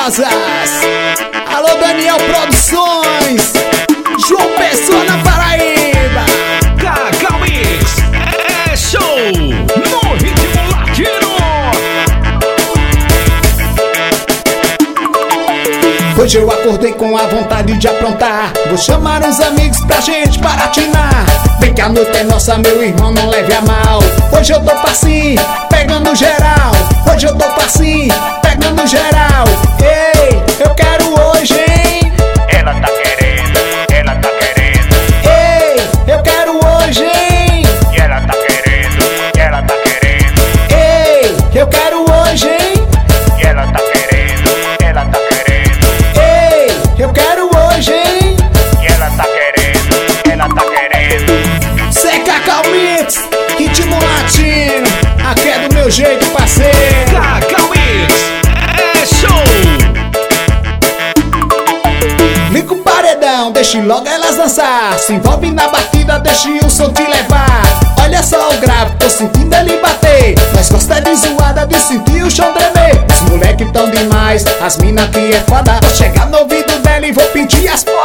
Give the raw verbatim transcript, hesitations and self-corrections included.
famosas. Alô Daniel Produções, João Pessoa na Paraíba. Cacau Mix é show no ritmo latino. Hoje eu acordei com a vontade de aprontar. Vou chamar uns amigos pra gente baratinar. Vem que a noite é nossa, meu irmão, não leve a mal. Hoje eu tô passinho, pegando geral. Hoje eu tô passinho, pegando geral. Ei, eu quero hoje, hein? Ela tá querendo, ela tá querendo. Ei, eu quero hoje, hein? E ela tá querendo, ela tá querendo. Ei, eu quero hoje, hein? E ela tá querendo, ela tá querendo. Ei, eu quero hoje, hein? E ela tá querendo, ela tá querendo. Cê é Cacau Mix, ritmo latino. Aqui é do meu jeito, parceiro. Cacau Mix é show. Liga o paredão, deixe logo elas dançar. Se envolve na batida, deixe o som te levar. Olha só o grave, tô sentindo ele bater. Nós gosta de zoada, de sentir o chão tremer. Os moleque tão demais, as mina que é foda. Vou chegar no ouvido dela e vou pedir as